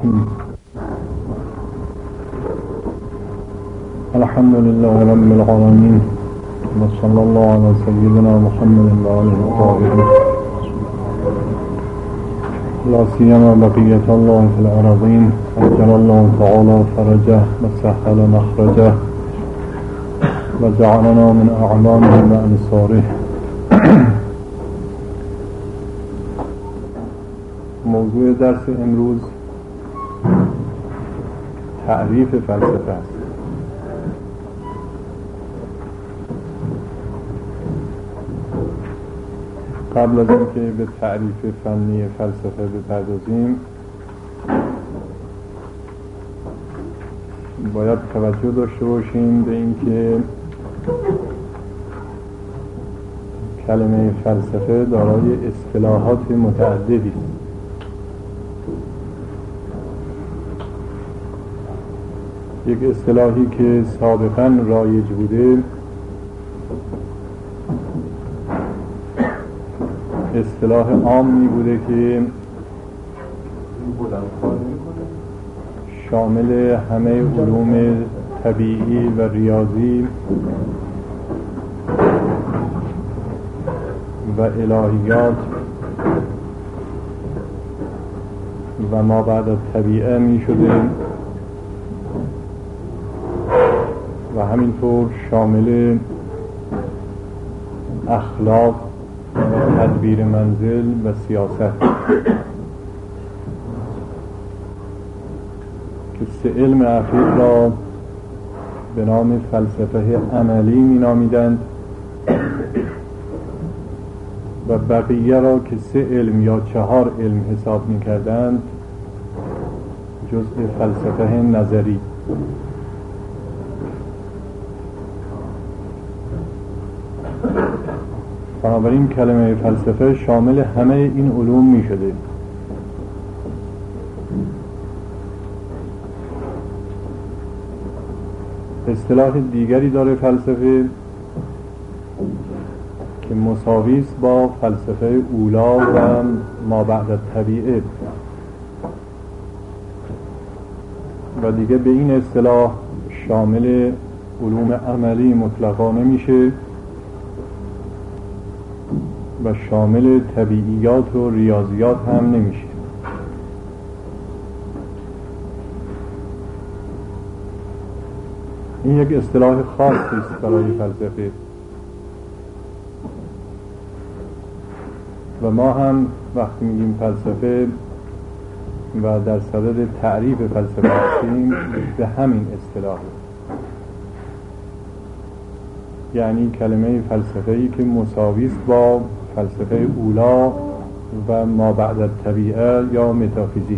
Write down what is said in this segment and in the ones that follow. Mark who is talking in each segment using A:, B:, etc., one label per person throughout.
A: الحمد لله رب العالمين وصلى الله على سيدنا محمد وآله الطاهرين لا سيما بقية الله في الأراضين عجل الله تعالى فرجه وسهل مخرجه وجعلنا من أعلامه وأنصاره. موضوع درس امروز تعریف فلسفه است. قبل از اینکه به تعریف فنی فلسفه بپردازیم باید توجه داشته باشیم به اینکه کلمه فلسفه دارای اصطلاحات متعددی است. یک اصطلاحی که سابقاً رایج بوده اصطلاح عامی بوده که شامل همه علوم طبیعی و ریاضی و الهیات و ما بعد از طبیعه می شده و همینطور شامل اخلاق و تدبیر منزل و سیاست که سه علم اخیر را به نام فلسفه عملی می نامیدند و بقیه را که سه علم یا 4 علم حساب می کردند جزء فلسفه نظری. بنابراین کلمه فلسفه شامل همه این علوم می شده. اصطلاح دیگری داره فلسفه که مساوی است با فلسفه اولا و ما بعد الطبیعه و دیگه به این اصطلاح شامل علوم عملی مطلقا نمیشه و شامل طبیعیات و ریاضیات هم نمیشه. این یک اصطلاح خاصی است برای فلسفه و ما هم وقتی میگیم فلسفه و در صدد تعریف فلسفه هستیم به همین اصطلاح، یعنی کلمه فلسفه‌ای که مساوی است با فلسفه اولا و ما بعد الطبیعه یا متافیزیک.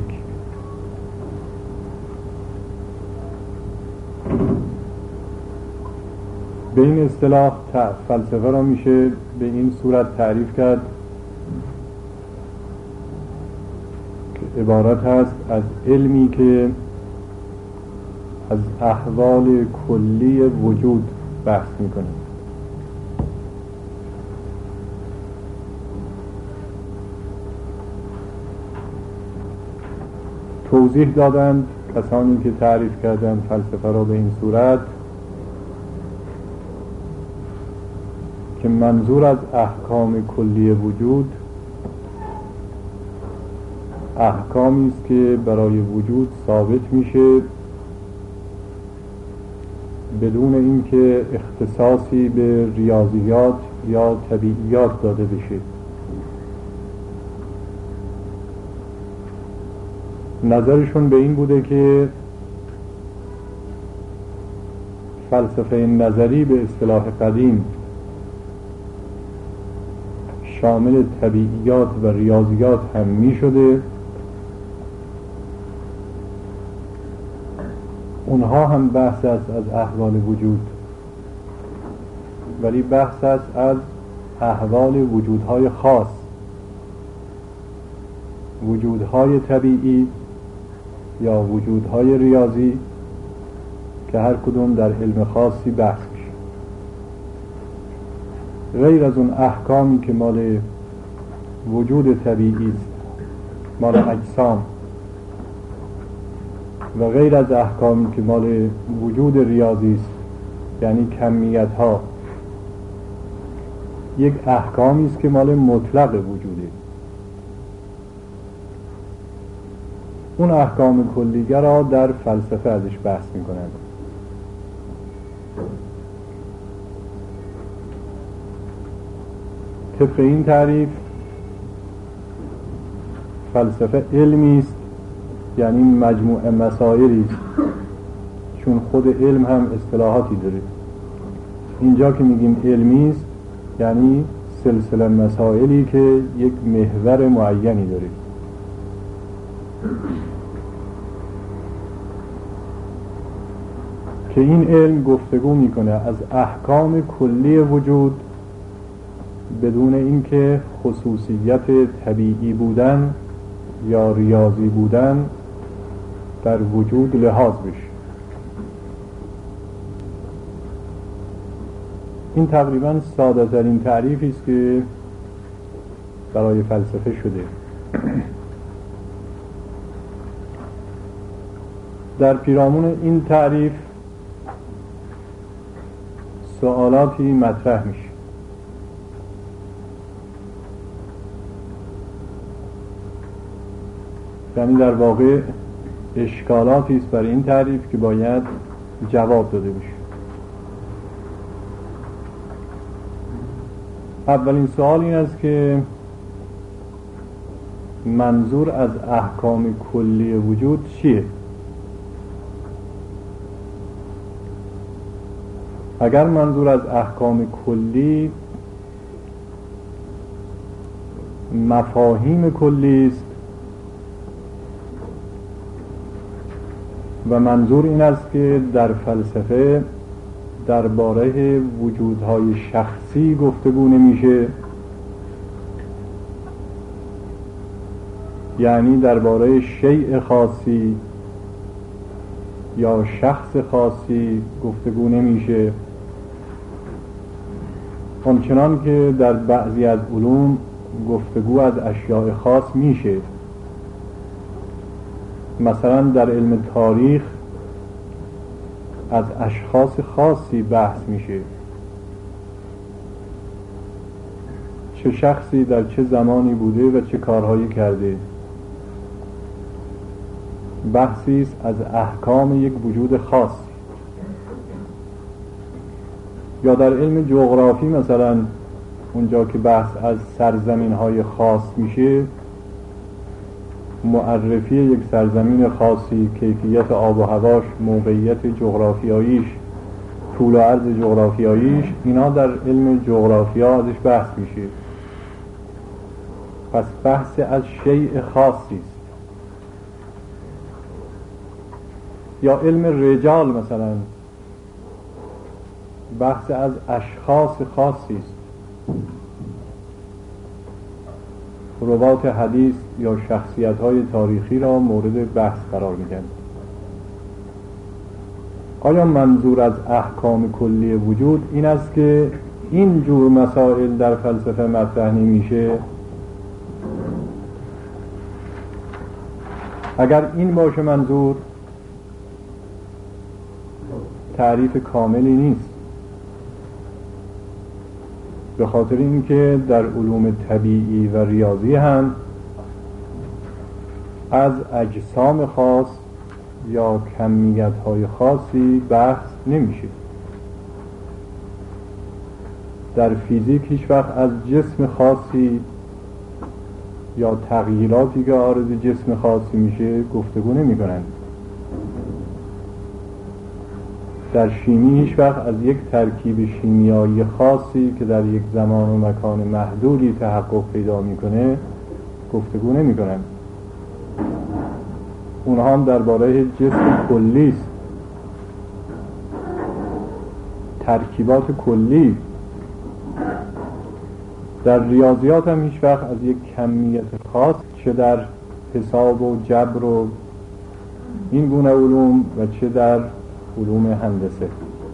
A: به این اصطلاح فلسفه را میشه به این صورت تعریف کرد که عبارت هست از علمی که از احوال کلی وجود بحث میکنه. توضیح دادند کسانی که تعریف کردند فلسفه را به این صورت که منظور از احکام کلی وجود احکامی است که برای وجود ثابت میشه بدون اینکه اختصاصی به ریاضیات یا طبیعیات داده بشه. نظرشون به این بوده که فلسفه نظری به اصطلاح قدیم شامل طبیعیات و ریاضیات هم می شده. اونها هم بحث است از احوال وجود، ولی بحث است از احوال وجودهای خاص، وجودهای طبیعی یا وجودهای ریاضی که هر کدوم در علم خاصی بحث میشه، غیر از اون احکامی که مال وجود طبیعی است، مال اجسام و غیر از احکامی که مال وجود ریاضی است، یعنی کمیت ها، یک احکامی است که مال مطلق وجوده. اون احکام کلیه را در فلسفه ازش بحث میکنند. طبق این تعریف فلسفه علمی است، یعنی مجموعه مسائلی است، چون خود علم هم اصطلاحاتی داره. اینجا که میگیم علمی است یعنی سلسله مسائلی که یک محور معینی داره. که این علم گفتگو میکنه از احکام کلی وجود بدون اینکه خصوصیت طبیعی بودن یا ریاضی بودن در وجود لحاظ بشه. این تقریبا ساده ترین تعریفی است که برای فلسفه شده. در پیرامون این تعریف سوالاتی مطرح میشه. یعنی در واقع اشکالاتی است برای این تعریف که باید جواب داده بشه. اولین سوال این است که منظور از احکام کلی وجود چیه؟ اگر منظور از احکام کلی مفاهیم کلی است و منظور این است که در فلسفه درباره وجودهای شخصی گفتگو نمیشه، یعنی درباره شیء خاصی یا شخص خاصی گفتگو نمیشه، همچنان که در بعضی از علوم گفتگو از اشیاء خاص میشه. مثلا در علم تاریخ از اشخاص خاصی بحث میشه، چه شخصی در چه زمانی بوده و چه کارهایی کرده. بحثی است از احکام یک وجود خاص. یا در علم جغرافی مثلا اونجا که بحث از سرزمین‌های خاص میشه، معرفی یک سرزمین خاصی، کیفیت آب و هواش، موقعیت جغرافیاییش، طول و عرض جغرافیاییش، اینا در علم جغرافیا ازش بحث میشه. پس بحث از شیء خاصی است. یا علم رجال مثلا بحث از اشخاص خاصی است. روات حدیث یا شخصیت‌های تاریخی را مورد بحث قرار میدن. آیا منظور از احکام کلی وجود این است که این جور مسائل در فلسفه مطرح نمیشه؟ اگر این باشه منظور، تعریف کاملی نیست، به خاطر اینکه در علوم طبیعی و ریاضی هم از اجسام خاص یا کمیت‌های خاصی بحث نمیشه. در فیزیک هیچ وقت از جسم خاصی یا تغییراتی که عارض جسم خاصی میشه گفتگو نمی کنند. در شیمی هیچ وقت از یک ترکیب شیمیایی خاصی که در یک زمان و مکان محدودی تحقق پیدا میکنه گفتگو نمی کنند. اونها هم درباره جسم کلی است، ترکیبات کلی. در ریاضیات هم هیچ وقت از یک کمیت خاص، چه در حساب و جبر و این گونه علوم و چه در علوم هندسه،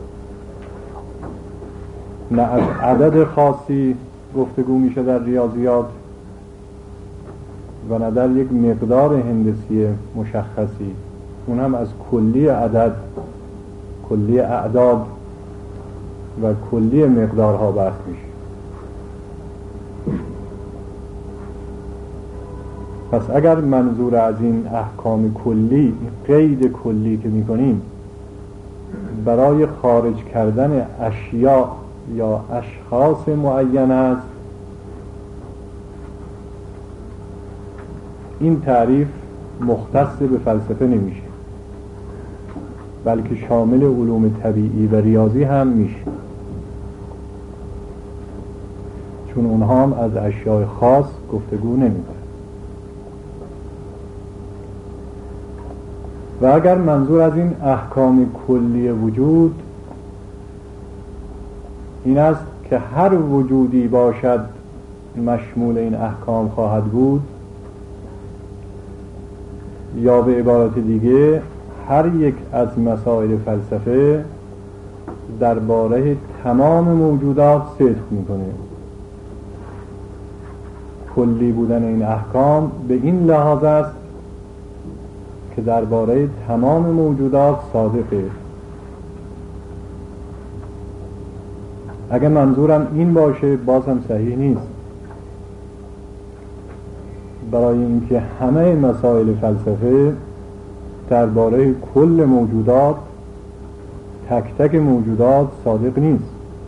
A: نه از عدد خاصی گفتگو میشه در ریاضیات و نه در یک مقدار هندسی مشخصی. اون هم از کلی عدد، کلی اعداد و کلی مقدارها بحث میشه. پس اگر منظور از این احکام کلی، قید کلی که میکنیم برای خارج کردن اشیاء یا اشخاص معین است، این تعریف مختص به فلسفه نمیشه، بلکه شامل علوم طبیعی و ریاضی هم میشه، چون اونها هم از اشیاء خاص گفتگو نمیکنن. و اگر منظور از این احکام کلی وجود این است که هر وجودی باشد مشمول این احکام خواهد بود، یا به عبارت دیگه هر یک از مسائل فلسفه درباره تمام موجودات صدق میکنه. کلی بودن این احکام به این لحاظ است که درباره تمام موجودات صادقه. اگه منظورم این باشه بازم صحیح نیست، برای اینکه همه مسائل فلسفه درباره کل موجودات، تک تک موجودات صادق نیست.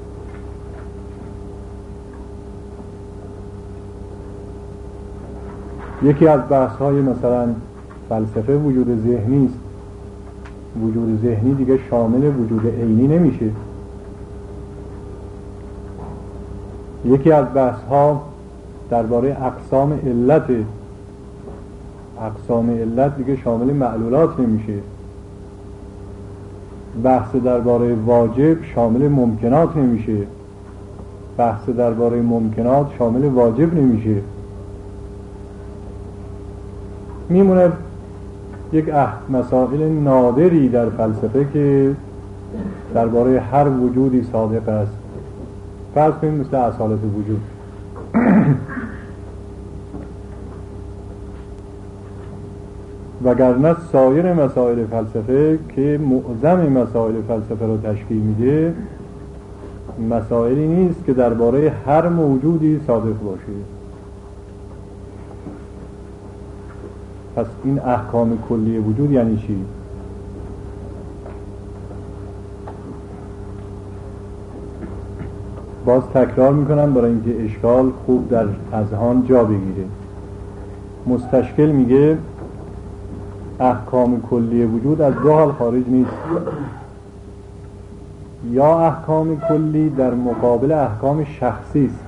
A: یکی از بحث‌های مثلا فلسفه وجود ذهنی است. وجود ذهنی دیگه شامل وجود عینی نمیشه. یکی از بحث‌ها درباره اقسام علت، اقسام علت دیگه شامل معلولات نمیشه. بحث درباره واجب شامل ممکنات نمیشه. بحث درباره ممکنات شامل واجب نمیشه. میمونه یک مسائل نادری در فلسفه که درباره هر وجودی صادق است. فرض کنیم مثل اصالت وجود. وگرنه سایر مسائل فلسفه که معظم مسائل فلسفه رو تشکیل میده، مسائلی نیست که درباره هر موجودی صادق باشه. پس این احکام کلی وجود یعنی چی؟ باز تکرار میکنم برای اینکه اشکال خوب در اذهان جا بگیره. مستشکل میگه احکام کلی وجود از دو حال خارج نیست. یا احکام کلی در مقابل احکام شخصی است.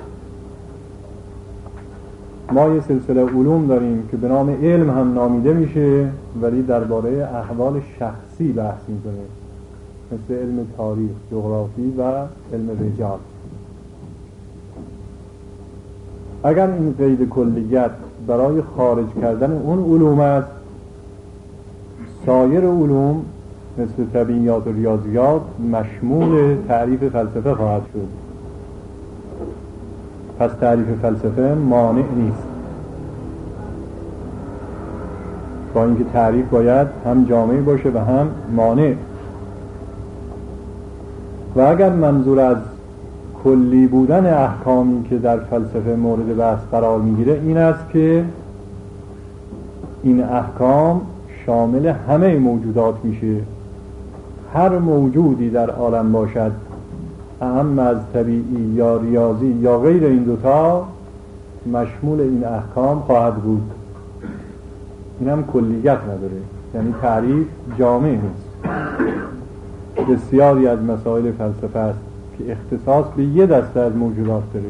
A: ما یه سلسله علوم داریم که به نام علم هم نامیده میشه ولی درباره احوال شخصی بحث میکنه، مثل علم تاریخ، جغرافی و علم رجال. اگر این قید کلیت برای خارج کردن اون علوم است، سایر علوم مثل طبیعیات و ریاضیات مشمول تعریف فلسفه خواهد شد. پس تعریف فلسفه مانع نیست، با اینکه تعریف باید هم جامع باشه و هم مانع. و اگر منظور از کلی بودن احکامی که در فلسفه مورد بحث قرار میگیره این است که این احکام شامل همه موجودات میشه. هر موجودی در عالم باشد، اهم از طبیعی یا ریاضی یا غیر این دوتا، مشمول این احکام خواهد بود. این هم کلیت نداره، یعنی تعریف جامع نیست. بسیاری از مسائل فلسفه است که اختصاص به یه دسته از موجودات داره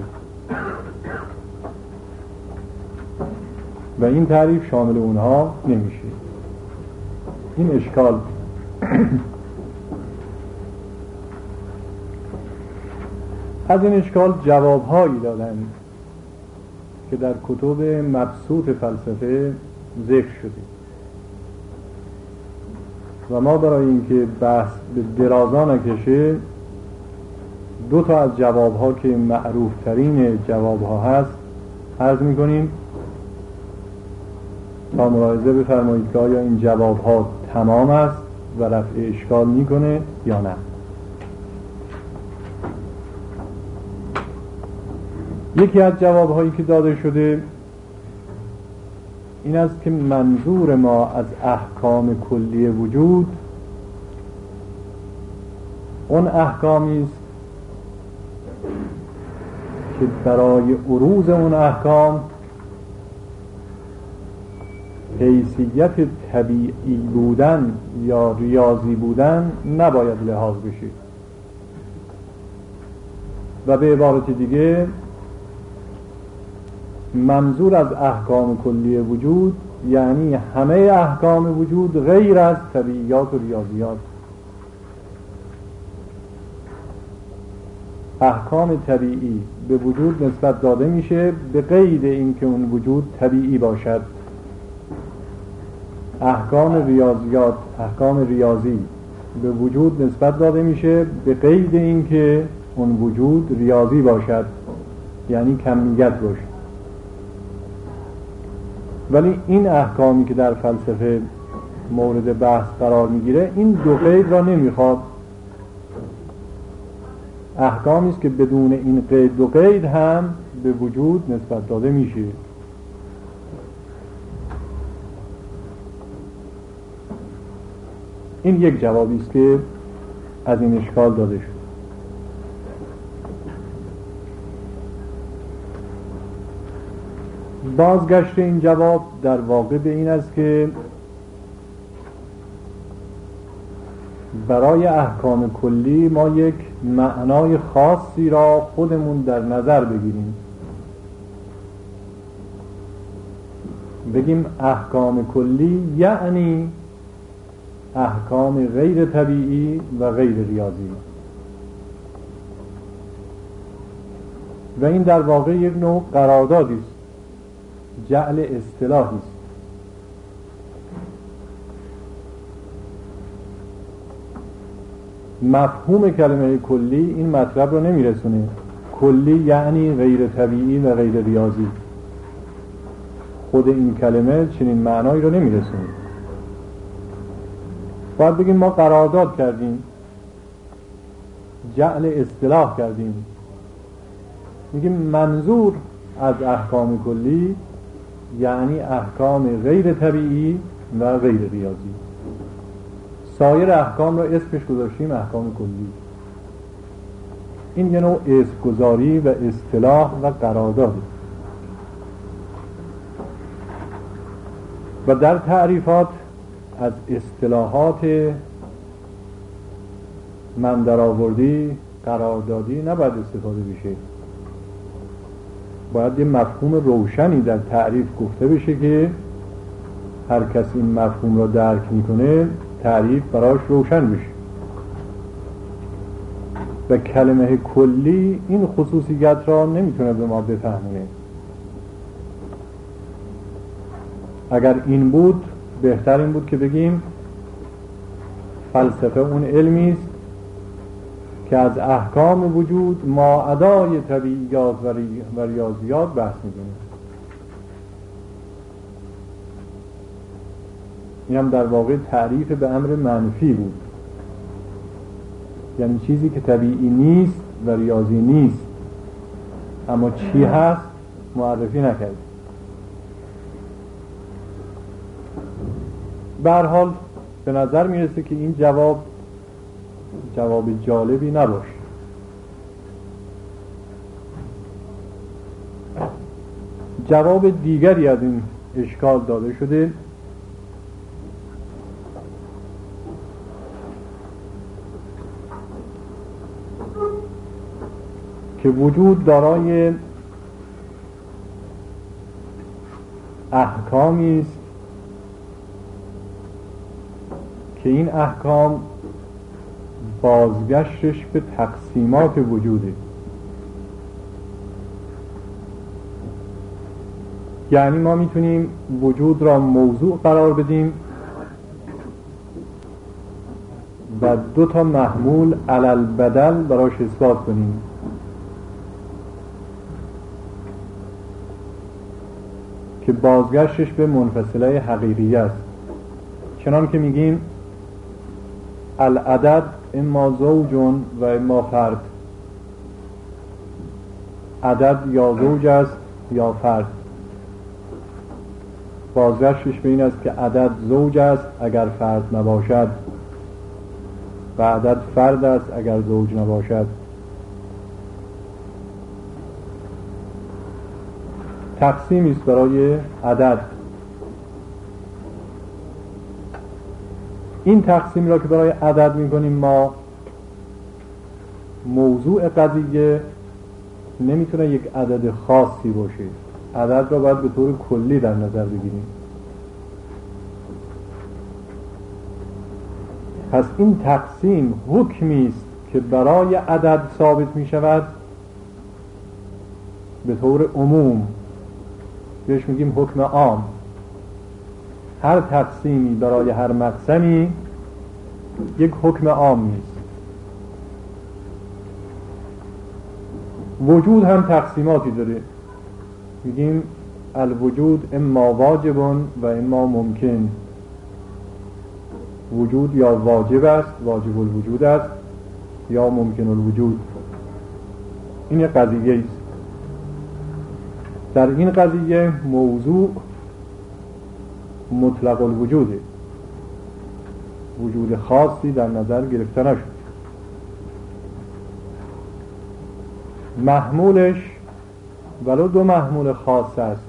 A: و این تعریف شامل اونها نمیشه. این اشکال از این اشکال جوابهایی دادن که در کتب مبسوط فلسفه ذکر شده و ما برای اینکه بحث به درازا نکشه دو تا از جوابها که معروف ترین جوابها هست عرض میکنیم تا ملاحظه بفرمایید که آیا این جوابها تمام است و رفع اشکال میکنه یا نه. یکی از جوابهایی که داده شده این است که منظور ما از احکام کلی وجود اون احکامی است که برای عروض اون احکام حیثیت طبیعی بودن یا ریاضی بودن نباید لحاظ بشه. و به عبارت دیگه منظور از احکام کلی وجود یعنی همه احکام وجود غیر از طبیعیات و ریاضیات. احکام طبیعی به وجود نسبت داده میشه به قید اینکه اون وجود طبیعی باشد. احکام ریاضی به وجود نسبت داده میشه به قید اینکه اون وجود ریاضی باشد، یعنی کمیت باشد. ولی این احکامی که در فلسفه مورد بحث قرار میگیره این دو قید را نمیخواد. احکامی است که بدون این قید دو قید هم به وجود نسبت داده میشه. این یک جوابی است که از این اشکال داده شد. بازگشت این جواب در واقع به این است که برای احکام کلی ما یک معنای خاصی را خودمون در نظر بگیریم. بگیم احکام کلی یعنی احکام غیر طبیعی و غیر ریاضی. و این در واقع یک نوع قراردادی است، جعل اصطلاحی است. مفهوم کلمه کلی این مطلب رو نمیرسونه. کلی یعنی غیر طبیعی و غیر ریاضی. خود این کلمه چنین معنایی رو نمیرسونه. باید بگیم ما قرارداد کردیم، جعل اصطلاح کردیم، میگیم منظور از احکام کلی یعنی احکام غیر طبیعی و غیر ریاضی. سایر احکام را اسمش گذاشتیم احکام کلی. این یه نوع اسم گذاری و اصطلاح و قرارداد. و در تعریفات از اصطلاحات من درآوردی قراردادی نباید استفاده بشه. باید یه مفهوم روشنی در تعریف گفته بشه که هر کس این مفهوم را درک میکنه تعریف براش روشن بشه. و کلمه کلی این خصوصیت را نمیتونه به ما بفهمونه. اگر این بود بهتر این بود که بگیم فلسفه اون علمی است که از احکام وجود ماعدای طبیعیات و ریاضیات بحث می‌کنه. این هم در واقع تعریف به امر منفی بود، یعنی چیزی که طبیعی نیست و ریاضی نیست اما چی هست معرفی نکرد. به هر حال به نظر میرسه که این جواب جالبی نباشه. جواب دیگری از این اشکال داده شده که وجود دارای احکامی است که این احکام بازگشتش به تقسیمات وجوده. یعنی ما میتونیم وجود را موضوع قرار بدیم و دو تا محمول علل بدل براش اثبات کنیم. که بازگشتش به منفصله حقیقی است. چنان که میگیم العدد اما زوج و اما فرد، عدد یا زوج است یا فرد. بازگشتش به این است که عدد زوج است اگر فرد نباشد و عدد فرد است اگر زوج نباشد. تقسیمی است برای عدد. این تقسیم را که برای عدد میکنیم ما، موضوع قضیه نمیتونه یک عدد خاصی باشه. عدد را باید به طور کلی در نظر بگیریم. پس این تقسیم حکمی است که برای عدد ثابت می شود به طور عموم، بهش میگیم حکم عام. هر تقسیمی برای هر مقسمی یک حکم عام نیست. وجود هم تقسیماتی داره. میگیم الوجود اما واجب و اما ممکن. وجود یا واجب است، واجب الوجود است، یا ممکن الوجود. این یک قضیه است. در این قضیه موضوع مطلق الوجوده، وجود خاصی در نظر گرفته نشد. محمولش ولو دو محمول خاص است،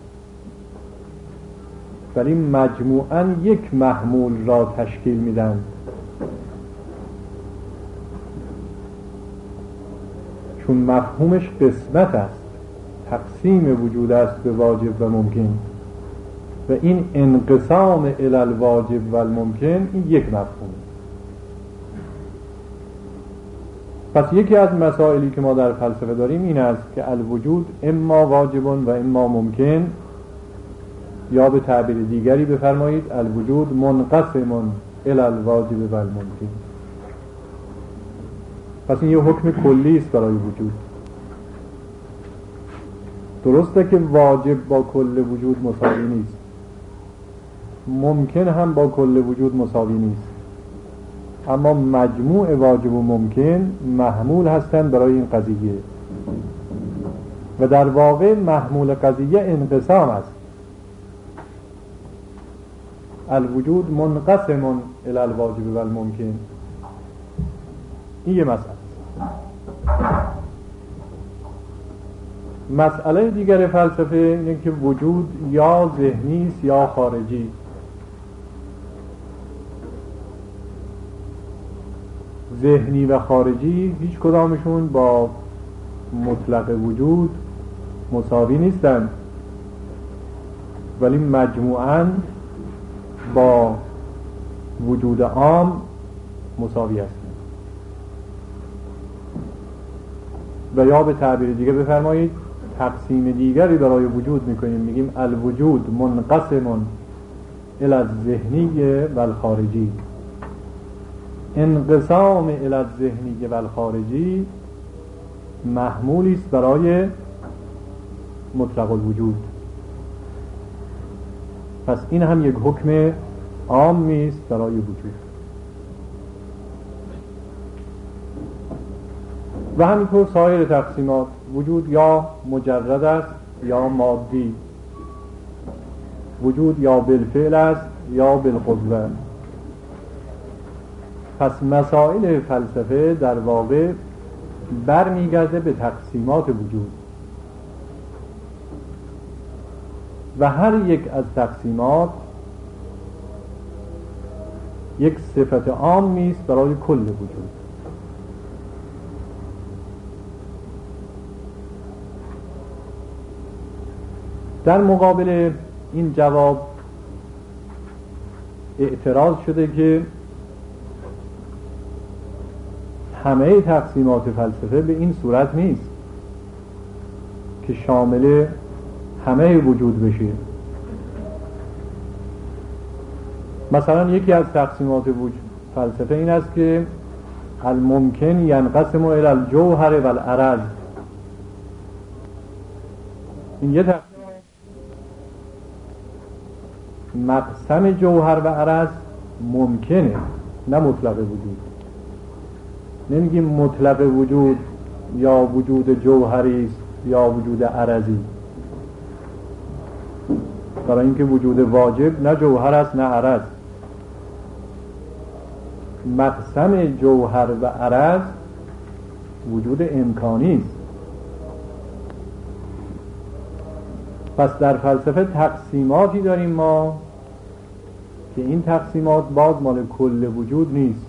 A: ولی مجموعاً یک محمول را تشکیل میدن. چون مفهومش قسمت است، تقسیم وجود است به واجب و ممکن، و این انقسام الی الواجب و الممکن این یک مفهوم. پس یکی از مسائلی که ما در فلسفه داریم این است که الوجود اما واجب و اما ممکن، یا به تعبیر دیگری بفرمایید الوجود منقسم الی الواجب و الممکن. پس این یه حکم کلی است برای وجود. درسته که واجب با کل وجود مساوی نیست، ممکن هم با کل وجود مساوی نیست، اما مجموع واجب و ممکن محمول هستند برای این قضیه، و در واقع محمول قضیه انقسام است. الوجود منقسم الی الواجب و الممکن. این یه مسئله. مسئله دیگر فلسفه اینه که وجود یا ذهنی است یا خارجی. ذهنی و خارجی هیچ کدامشون با مطلق وجود مساوی نیستند، ولی مجموعاً با وجود عام مساوی هستند. و یا به تعبیر دیگه بفرمایید تقسیم دیگری برای وجود میکنیم، میگیم الوجود منقسم الی الذهنی و الخارجی. انقسام الی الذهنی و الخارجی محمولی است برای مطلق الوجود. پس این هم یک حکم عام است برای وجود. و همینطور سایر تقسیمات. وجود یا مجرد است یا مادی، وجود یا بالفعل است یا بالقوه. پس مسائل فلسفه در واقع برمیگرده به تقسیمات وجود، و هر یک از تقسیمات یک صفت عامی است برای کل وجود. در مقابل این جواب اعتراض شده که همه تقسیمات فلسفه به این صورت نیست که شامل همه وجود بشه. مثلا یکی از تقسیمات فلسفه این است که الممکن ینقسم الی الجوهر و العرض. این یه تقسیم. مقسم جوهر و عرض ممکنه، نه مطلق وجود. نمیگیم مطلق وجود یا وجود جوهری است یا وجود عرضی، برای اینکه وجود واجب نه جوهر است نه عرض. مقسم جوهر و عرض وجود امکانی است. پس در فلسفه تقسیماتی داریم ما که این تقسیمات باز مال کل وجود نیست،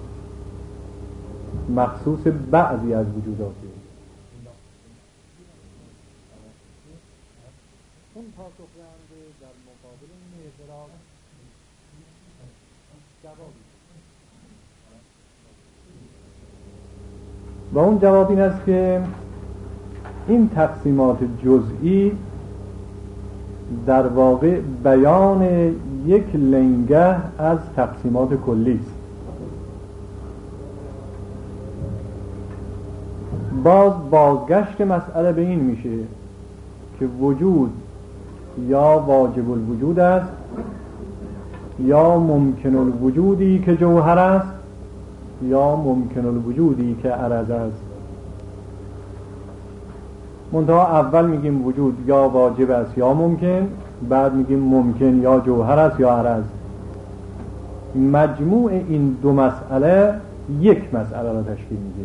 A: مخصوص بعضی از وجوداتی. اون پاسخ دهنده در مقابل این اعتراض جوابی، و اون جواب این است که این تقسیمات جزئی در واقع بیان یک لنگه از تقسیمات کلی است. بازگشت مسئله به این میشه که وجود یا واجب الوجود است یا ممکن الوجودی که جوهر است یا ممکن الوجودی که عرض است. منتها اول میگیم وجود یا واجب است یا ممکن، بعد میگیم ممکن یا جوهر است یا عرض. مجموع این دو مسئله یک مسئله را تشکیل میده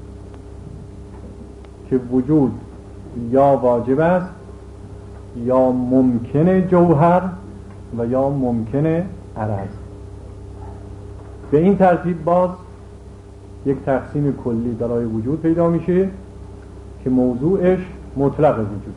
A: که وجود یا واجب است یا ممکن جوهر و یا ممکن عرض. به این ترتیب باز یک تقسیم کلی برای وجود پیدا میشه که موضوعش مطلق وجود.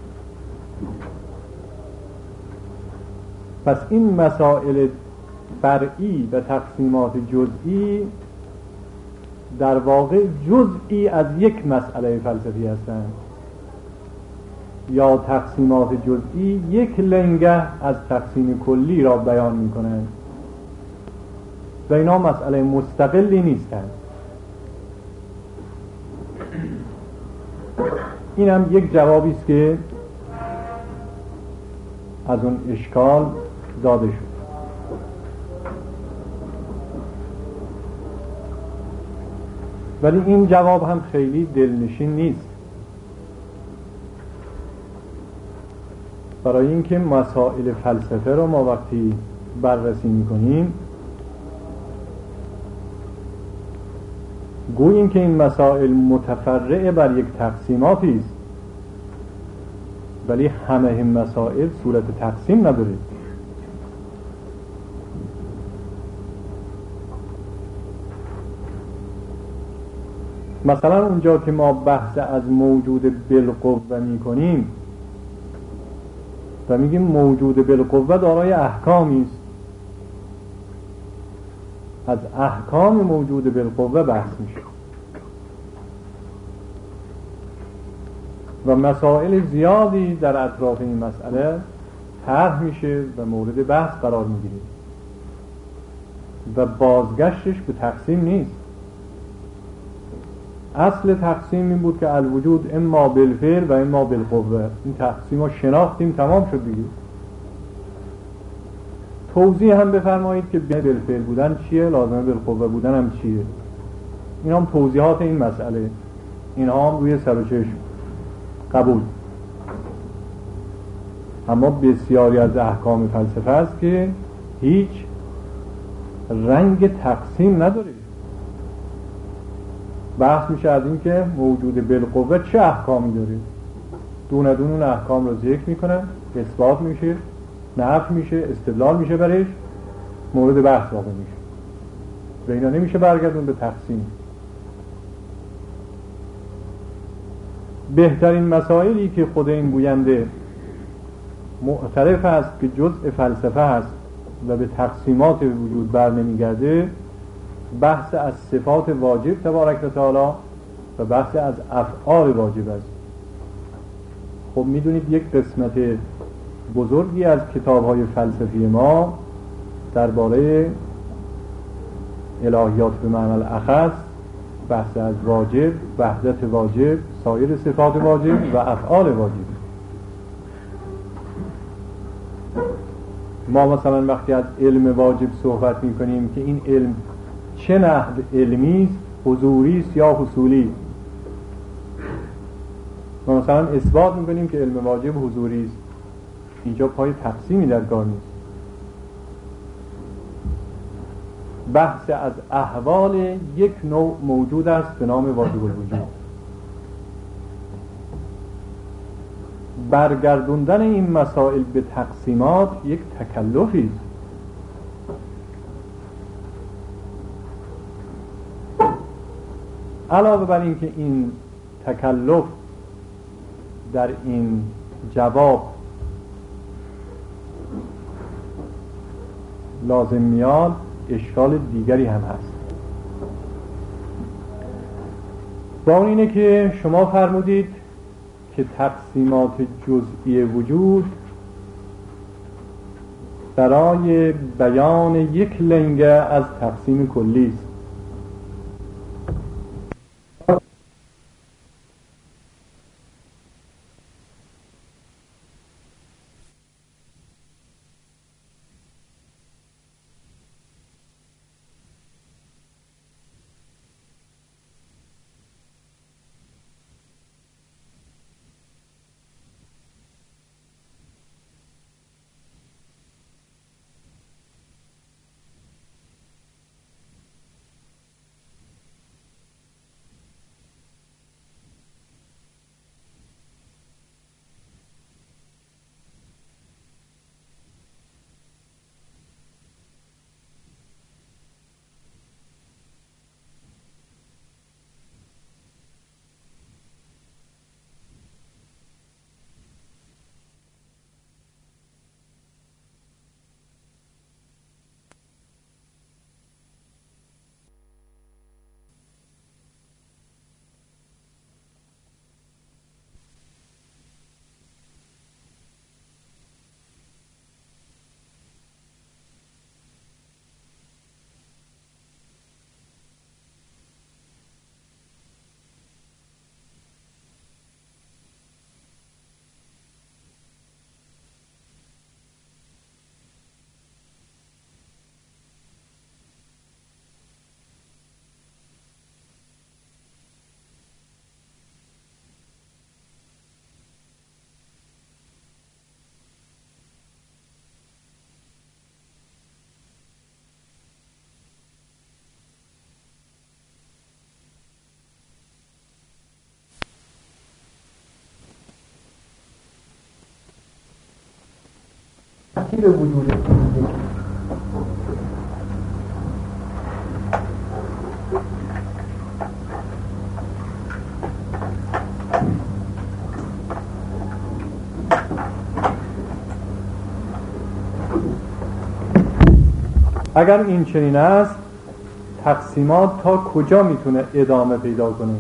A: پس این مسائل فرعی و تقسیمات جزئی در واقع جزئی از یک مسئله فلسفی هستند، یا تقسیمات جزئی یک لنگه از تقسیم کلی را بیان می‌کنند و اینا مسئله مستقلی نیستند. این هم یک جوابی است که از اون اشکال داده شد. ولی این جواب هم خیلی دلنشین نیست، برای اینکه مسائل فلسفه رو ما وقتی بررسی می‌کنیم گوییم که این مسائل متفرع بر یک تقسیماتی است، ولی همه این مسائل صورت تقسیم نداره. مثلا اونجا که ما بحث از موجود بالقوه میکنیم و میگیم موجود بالقوه دارای احکامی است، از احکام موجود بالقوه بحث میشه و مسائل زیادی در اطراف این مسئله طرح میشه و مورد بحث قرار میگیره و بازگشتش به تقسیم نیست. اصل تقسیم این بود که الوجود اما بالفعل و اما بالقوه. این تقسیم رو شناختیم، تمام شد دیگه. توضیح هم بفرمایید که بالفعل بودن چیه، لازمه بالقوه بودن هم چیه. این هم توضیحات این مسئله، این هم روی سر و چشم قبول. اما بسیاری از احکام فلسفه است که هیچ رنگ تقسیم نداره. بحث میشه از این که موجود بالقوه چه احکامی داره، دونه دونه اون احکام رو ذکر میکنن، اثبات میشه، نفی میشه، استدلال میشه، برش مورد بحث واقع میشه و اینا نمیشه برگردون به تقسیم. بهترین مسائلی که خود این گوینده معترف است که جزء فلسفه است و به تقسیمات وجود بر نمیگرده، بحث از صفات واجب تبارک و تعالی و بحث از افعال واجب است. خب میدونید یک قسمت بزرگی از کتاب‌های فلسفی ما درباره الهیات به معنی الاخص بحث از واجب، وحدت واجب، سایر صفات واجب و افعال واجب. ما مثلا وقتی از علم واجب صحبت میکنیم که این علم چه نحو علمی است، حضوری است یا حصولی. ما مثلا اثبات میکنیم که علم واجب حضوری است، اینجا پای تقسیمی در کار نیست. بحث از احوال یک نوع موجود است به نام واجب الوجود. برگردوندن این مسائل به تقسیمات یک تکلفی است. علاوه بر این که این تکلف در این جواب لازم میاد، اشکال دیگری هم هست. با اون اینه که شما فرمودید که تقسیمات جزئی وجود برای بیان یک لنگه از تقسیم کلی است. ترکیب وجود اگر این چنین است، تقسیمات تا کجا میتونه ادامه پیدا کنه؟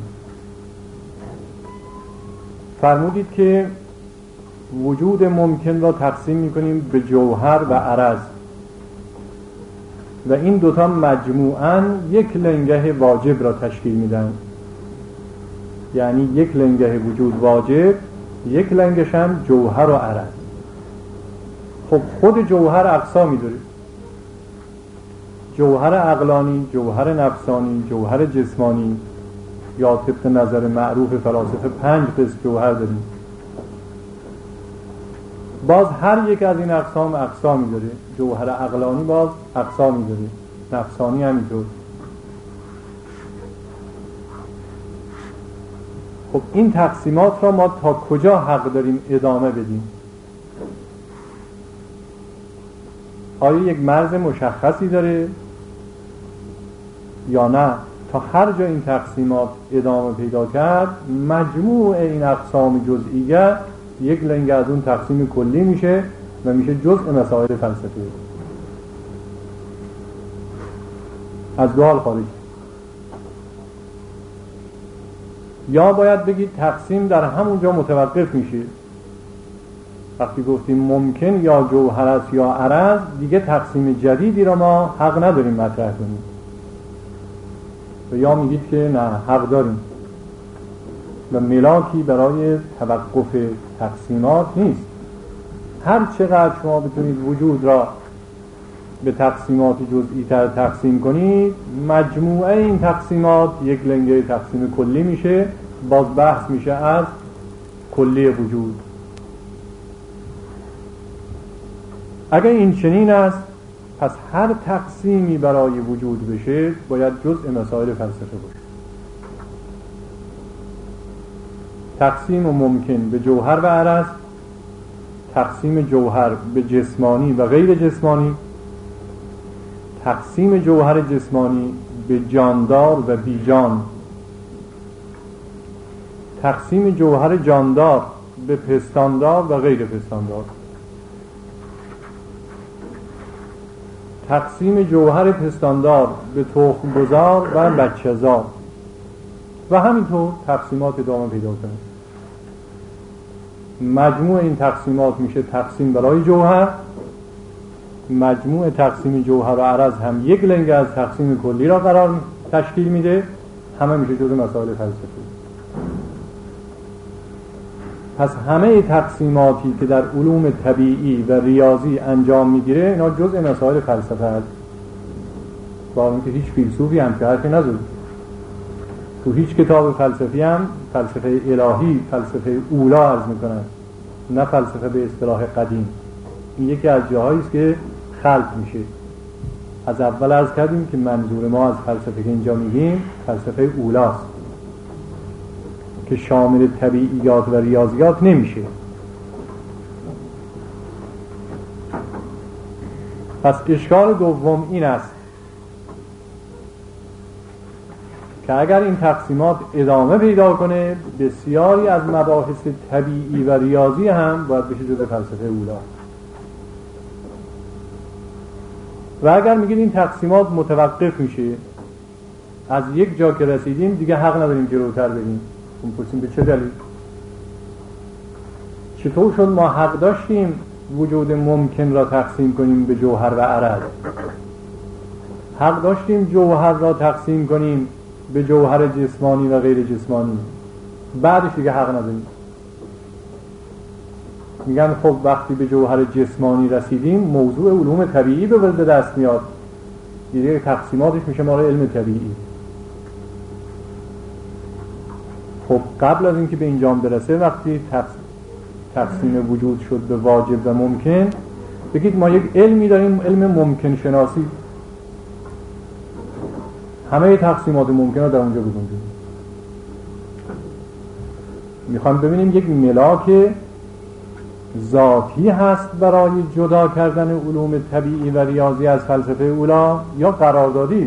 A: فرمودید که وجود ممکن را تقسیم میکنیم به جوهر و عرض و این دوتا مجموعاً یک لنگه واجب را تشکیل میدن. یعنی یک لنگه وجود واجب، یک لنگش هم جوهر و عرض. خب خود جوهر اقسامی داره: جوهر عقلانی، جوهر نفسانی، جوهر جسمانی، یا طبق نظر معروف فلاسفه 5 قسم جوهر داریم. باز هر یک از این اقسام اقسامی داره. جوهر عقلانی باز اقسامی داره، نفسانی همینطور. خب این تقسیمات را ما تا کجا حق داریم ادامه بدیم؟ آیا یک مرز مشخصی داره یا نه؟ تا هر جا این تقسیمات ادامه پیدا کرد، مجموع این اقسام جزئیه یک لنگ از اون تقسیم کلی میشه و میشه جزء مسائل فلسفی. از دو حال خارج. یا باید بگید تقسیم در همون جا متوقف میشه. وقتی گفتیم ممکن یا جوهر است یا عرض، دیگه تقسیم جدیدی را ما حق نداریم مطرح کنیم. و یا میگید که نه، حق داریم و ملاکی برای توقف تقسیمات نیست. هر چقدر شما بتونید وجود را به تقسیمات جزئی تر تقسیم کنید، مجموعه این تقسیمات یک لنگه تقسیم کلی میشه. باز بحث میشه از کلی وجود. اگر این چنین است، پس هر تقسیمی برای وجود بشه باید جزء مسائل فلسفه باشه. تقسیم ممکن به جوهر و عرض، تقسیم جوهر به جسمانی و غیر جسمانی، تقسیم جوهر جسمانی به جاندار و بی جان، تقسیم جوهر جاندار به پستاندار و غیر پستاندار، تقسیم جوهر پستاندار به تخم گذار و بچه زار و همینطور تقسیمات ادامه پیدا کنه. مجموع این تقسیمات میشه تقسیم برای جوهر. مجموع تقسیم جوهر و عرض هم یک لنگه از تقسیم کلی را قرار تشکیل میده. همه میشه جزء مسائل فلسفی. پس همه تقسیماتی که در علوم طبیعی و ریاضی انجام میگیره اینا جزء مسائل فلسفه هست. با اینکه هیچ فیلسوفی هم که حرفی نزد، تو هیچ کتاب فلسفی هم فلسفه الهی، فلسفه اولا عرض میکنن، نه فلسفه به اصطلاح قدیم. این یکی از جاهایی است که خلط میشه. از اول عرض کردیم که منظور ما از فلسفه که اینجا میگیم فلسفه اولاست که شامل طبیعیات و ریاضیات نمیشه. پس اشکال دوم این است که اگر این تقسیمات ادامه پیدا کنه، بسیاری از مباحث طبیعی و ریاضی هم باید بشه جزء فلسفه اولا. و اگر میگید این تقسیمات متوقف میشه، از یک جا که رسیدیم دیگه حق نداریم جلوتر بریم، می‌پرسیم به چه دلیل؟ چطور شد ما حق داشتیم وجود ممکن را تقسیم کنیم به جوهر و عرض؟ حق داشتیم جوهر را تقسیم کنیم به جوهر جسمانی و غیر جسمانی، بعدش دیگه حق نداریم. میگن خب وقتی به جوهر جسمانی رسیدیم موضوع علوم طبیعی به دست میاد، دیگه تقسیماتش میشه مال علم طبیعی. خب قبل از اینکه به اینجام برسه، وقتی تقسیم وجود شد به واجب و ممکن، بگید ما یک علمی داریم، علم ممکن شناسی، همه تقسیمات ممکن رو در اونجا بگنجونیم. میخوام ببینیم یک ملاک ذاتی هست برای جدا کردن علوم طبیعی و ریاضی از فلسفه اولا یا قراردادی.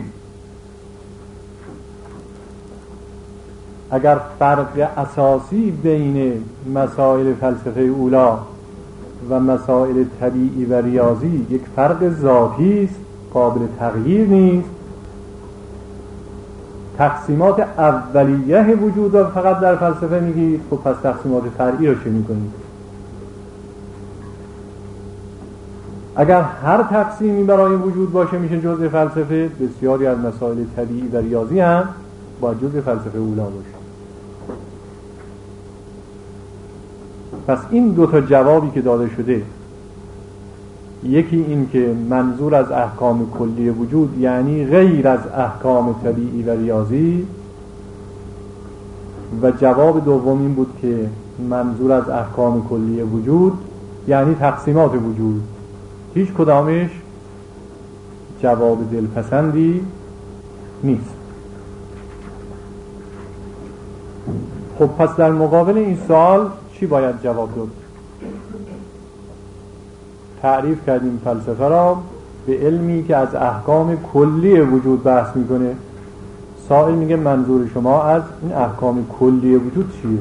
A: اگر فرق اساسی بین مسائل فلسفه اولا و مسائل طبیعی و ریاضی یک فرق ذاتی است، قابل تغییر نیست، تقسیمات اولیه وجود را فقط در فلسفه میگید، خب پس تقسیمات فرعی را چه میکنید؟ اگر هر تقسیمی برای وجود باشه میشه جزء فلسفه، بسیاری از مسائل طبیعی و ریاضی هم با جزء فلسفه اولا باشه. پس این دو تا جوابی که داده شده، یکی این که منظور از احکام کلی وجود یعنی غیر از احکام طبیعی و ریاضی، و جواب دوم این بود که منظور از احکام کلی وجود یعنی تقسیمات وجود. هیچ کدامش جواب دلپسندی نیست. خب پس در مقابل این سوال چی باید جواب داد؟ تعریف کردیم فلسفه را به علمی که از احکام کلی وجود بحث میکنه. سائل میگه منظور شما از این احکام کلی وجود چیه؟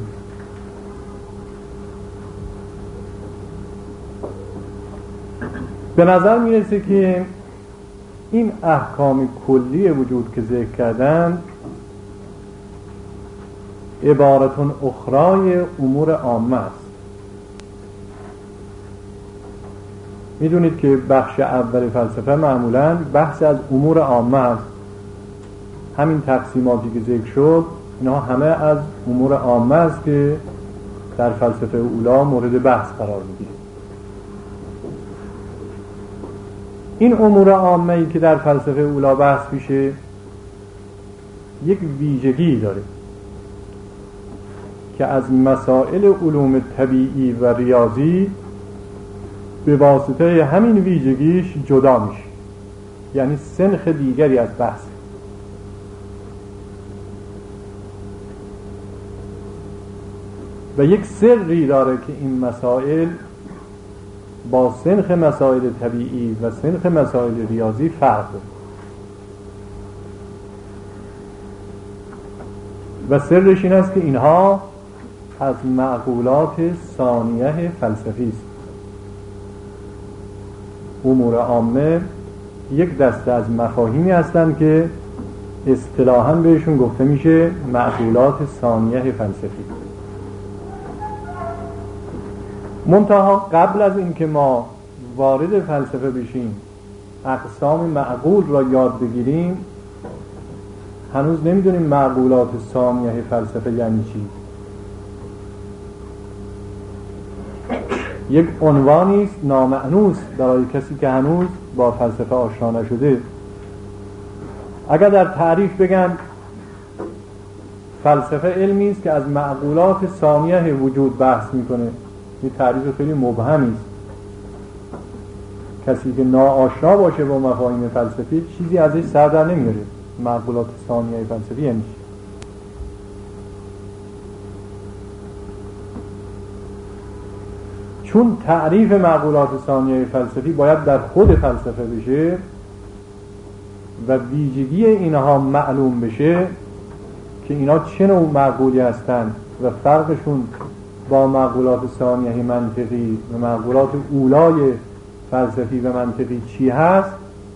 A: به نظر میرسه که این احکام کلی وجود که ذکر کردن عبارتون اخرای امور عامه است. میدونید که بخش اول فلسفه معمولاً بحث از امور عامه است. همین تقسیماتی که ذکر شد اینا همه از امور عامه است که در فلسفه اولا مورد بحث قرار میگیره. این امور عامه‌ای که در فلسفه اولی بحث میشه یک ویژگی داره که از مسائل علوم طبیعی و ریاضی به واسطه همین ویژگیش جدا میشه، یعنی سنخ دیگری از بحث. و یک سری داره که این مسائل با سنخ مسائل طبیعی و سنخ مسائل ریاضی فرق داره. و سرش این است که اینها از معقولات ثانیه فلسفی است. امور عامه یک دسته از مفاهیمی هستند که اصطلاحاً بهشون گفته میشه معقولات ثانیه فلسفی. منتها قبل از اینکه ما وارد فلسفه بشیم اقسام معقول را یاد بگیریم هنوز نمیدونیم معقولات ثانیه فلسفه یعنی چی. یک عنوانی است نامأنوس برای کسی که هنوز با فلسفه آشنا نشده. اگر در تعریف بگن فلسفه علمی است که از معقولات ثانیه وجود بحث میکنه، این تعریف خیلی مبهمی است. کسی که ناآشنا باشه با مفاهیم فلسفی چیزی ازش سر در نمیاره. معقولات ثانیه فلسفی یعنی چی؟ چون تعریف معقولات ثانیه فلسفی باید در خود فلسفه بشه و ویژگی اینها معلوم بشه که اینا چه نوع معقولی هستند و فرقشون با معقولات ثانیه منطقی و معقولات اولای فلسفی و منطقی چی هست،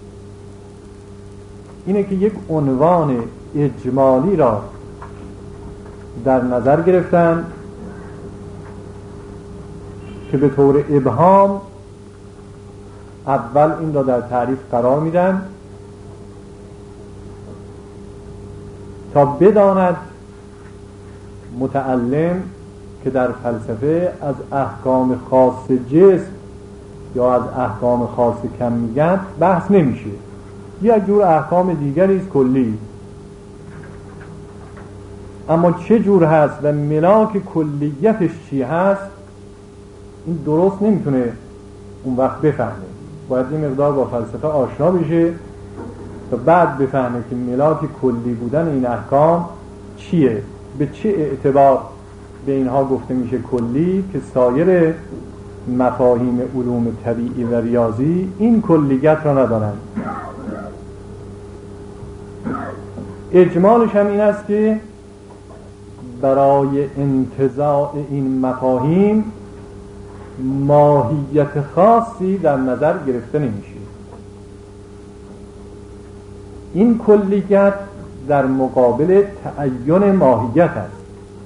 A: اینه که یک عنوان اجمالی را در نظر گرفتن که به طور ابهام اول این را در تعریف قرار میدن تا بداند متعلم که در فلسفه از احکام خاص جسم یا از احکام خاص کمیت بحث نمیشه، یک جور احکام دیگری است کلی. اما چه جور هست و ملاک کلیتش چی هست این درست نمیتونه اون وقت بفهمه. باید یه مقدار با فلسفه آشنا بشه تا بعد بفهمه که ملاک کلی بودن این احکام چیه، به چه اعتبار به اینها گفته میشه کلی که سایر مفاهیم علوم طبیعی و ریاضی این کلیت را ندارند. اجمالش هم این است که برای انتزاع این مفاهیم ماهیت خاصی در نظر گرفته نمیشه. این کلیت در مقابل تعین ماهیت است.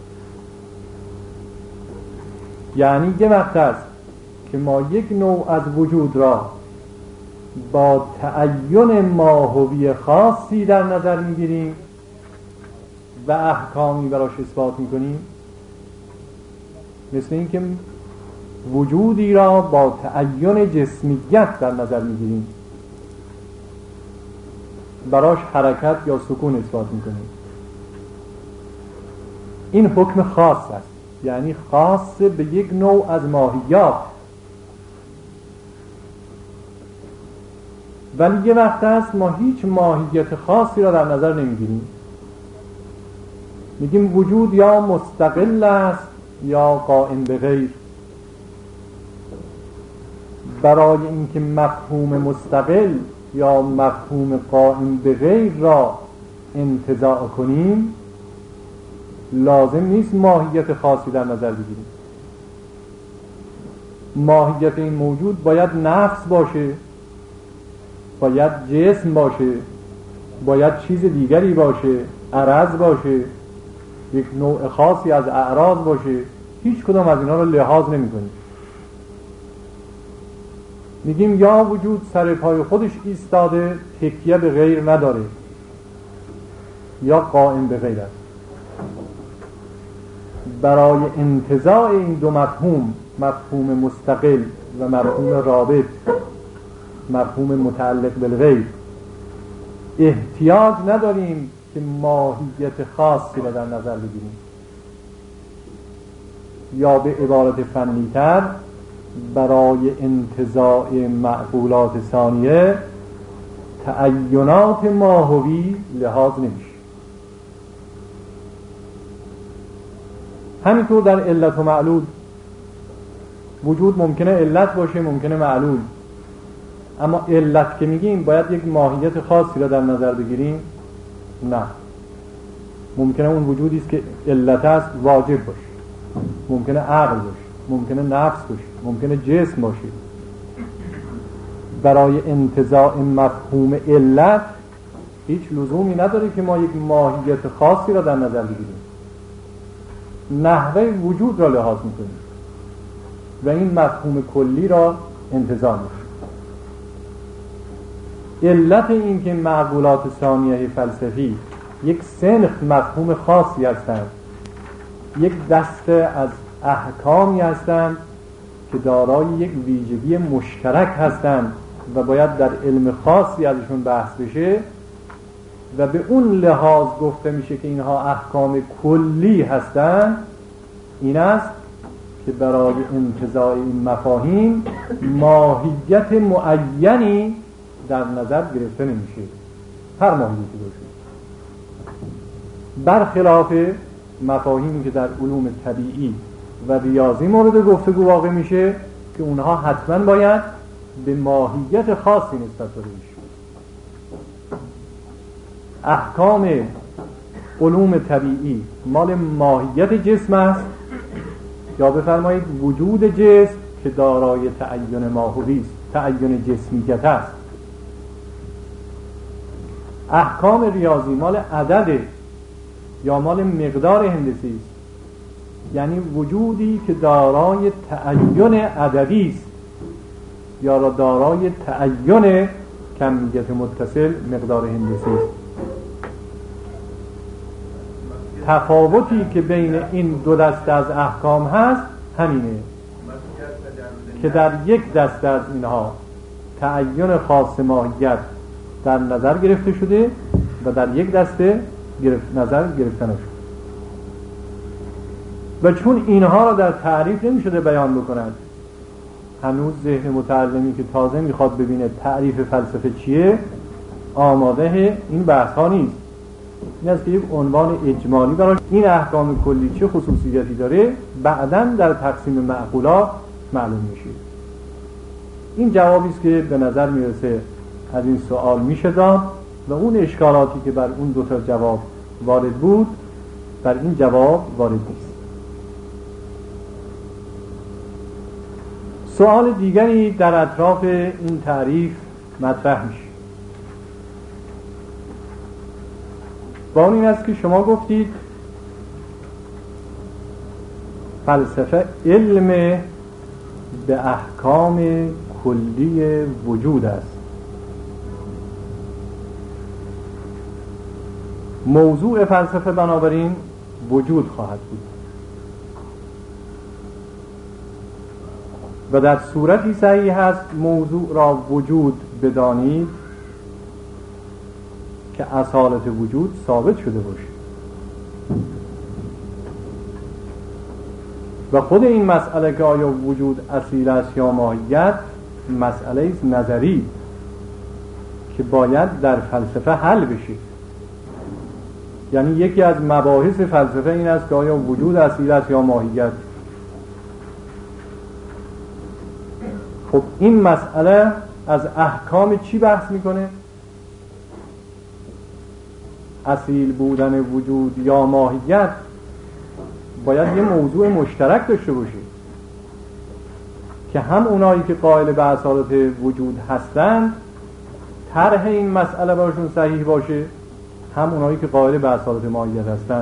A: یعنی یه وقت است که ما یک نوع از وجود را با تعین ماهوی خاصی در نظر میگیریم و احکامی براش اثبات میکنیم، مثل اینکه وجودی را با تعین جسمیت در نظر میگیریم، براش حرکت یا سکون اثبات میکنیم. این حکم خاص است، یعنی خاص به یک نوع از ماهیات. ولی یه وقت است ما هیچ ماهیت خاصی را در نظر نمیگیریم، میگیم وجود یا مستقل است یا قائم به غیر. برای اینکه مفهوم مستقل یا مفهوم قائم به غیر را انتزاع کنیم لازم نیست ماهیت خاصی در نظر بگیریم. ماهیت این موجود باید نفس باشه، باید جسم باشه، باید چیز دیگری باشه، عرض باشه، یک نوع خاصی از اعراض باشه. هیچ کدام از اینا رو لحاظ نمی کنیم. میگیم یا وجود سر پای خودش ایستاده تکیه به غیر نداره یا قائم به غیر است. برای انتزاع این دو مفهوم، مفهوم مستقل و مفهوم رابط، مفهوم متعلق بالغیب، احتیاج نداریم که ماهیت خاصی را در نظر بگیریم، یا به عبارت فنی‌تر برای انتزاع معقولات ثانیه تعینات ماهوی لحاظ نمیشه. همینطور در علت و معلول، وجود ممکنه علت باشه، ممکنه معلول، اما علت که میگیم باید یک ماهیت خاصی را در نظر بگیریم؟ نه. ممکنه اون وجودی است که علت است واجب باشه، ممکنه عقل باشه، ممکنه نفس باشه، ممکنه جسم باشه. برای انتزاع مفهوم علت هیچ لزومی نداره که ما یک ماهیت خاصی را در نظر بگیریم. نحوه وجود را لحاظ میکنیم و این مفهوم کلی را انتزاع میکنیم. علت این که معقولات ثانیه فلسفی یک سنخ مفهوم خاصی هستند، یک دسته از احکامی هستند که دارای یک ویژگی مشترک هستند و باید در علم خاصی ازشون بحث بشه و به اون لحاظ گفته میشه که اینها احکام کلی هستند، این است که برای انتزاع این مفاهیم ماهیت معینی در نظر گرفته نمیشه، هر ماهیتی باشه، برخلاف مفاهیمی که در علوم طبیعی و ریاضی مورد گفتگو واقع میشه که اونها حتما باید به ماهیت خاصی نسبت داده میشه. احکام علوم طبیعی مال ماهیت جسم است، یا بفرمایید وجود جسم که دارای تعین ماهوی است، تعین جسمیت است. احکام ریاضی مال عدد یا مال مقدار هندسی است، یعنی وجودی که دارای تعین عددی است یا دارای تعین کمیت متصل مقدار هندسی است. تفاوتی که بین این دو دسته از احکام هست همینه که در یک دسته از اینها تعین خاص ماهیت در نظر گرفته شده و در یک دسته نظر گرفته نشده، و چون اینها را در تعریف نمی شده بیان بکند، هنوز ذهن متعلمی که تازه میخواد ببینه تعریف فلسفه چیه آماده این بحث ها نیست. این است که یک عنوان اجمالی برای این احکام کلی چه خصوصیتی داره بعداً در تقسیم معقولات معلوم میشه. این جوابی است که به نظر میرسه از این سوال میشه داد و اون اشکالاتی که بر اون دو تا جواب وارد بود بر این جواب وارد نیست. سوال دیگری در اطراف این تعریف مطرح میشه با اون این است که شما گفتید فلسفه علم به احکام کلی وجود است. موضوع فلسفه بنابراین وجود خواهد بود و در صورتی صحیح هست موضوع را وجود بدانید که اصالت وجود ثابت شده باشه و خود این مسئله که آیا وجود اصیل است یا ماهیت مسئله نظری که باید در فلسفه حل بشه. یعنی یکی از مباحث فلسفه این است که آیا وجود اصیل است یا ماهیت. خب این مسئله از احکام چی بحث میکنه؟ اصیل بودن وجود یا ماهیت باید یه موضوع مشترک داشته باشه که هم اونایی که قائل به اصالت وجود هستند طرح این مسئله براشون صحیح باشه، هم اونایی که قائل به اصالت ماهیت هستند.